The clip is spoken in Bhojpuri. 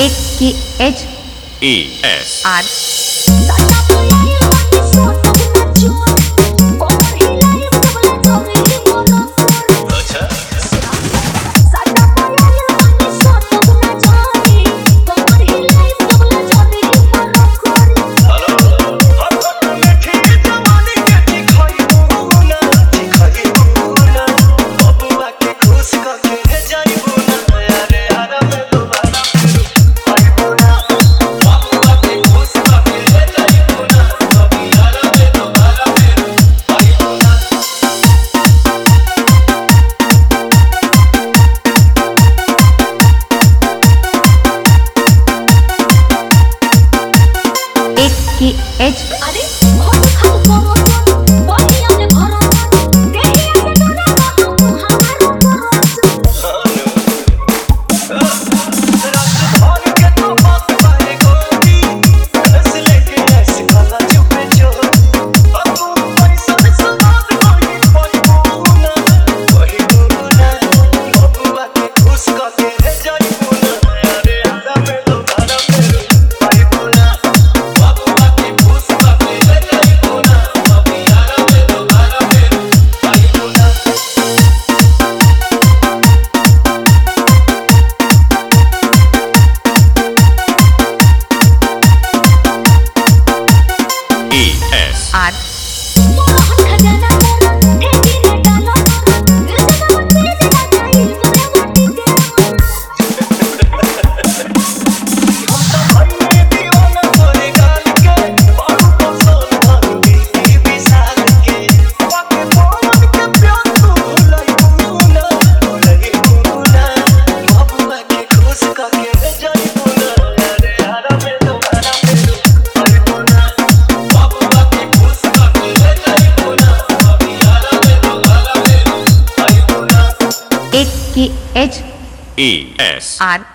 एक की एच ए एस आर की एच अरे बहुत खाओ करो बॉडी आने भरो देही आने डोरा हमारा करो रात भर के तो बात बारे गोरी रस लेके ऐसे वाला चुपे जो अब तू पैसा सवाद कोई बोलूना बबुआ के खुश करके ले जाई बोला अरे हरा में तो हरा में भाई बोला बबुआ के खुश करके ले जाई बोला अभी हरा में तो हरा में भाई बोला ए एस आर मोहन खजाना मोरा ठेकी रे डालो दिल से मत तेरे जाई तोरे माटी के हम तो भाई दीवाना तोरे गाल के बारू को सोन भांगी की विशाल के वाके पवन के प्यार तू भुलाई बुना बबुआ के खुश करके ले जाई बुना अरे हरा में तो हरा में भाई बुना बबुआ के खुश करके ले जाई बुना अभी हरा में तो हरा में भाई बुना एक की एच ए एस आर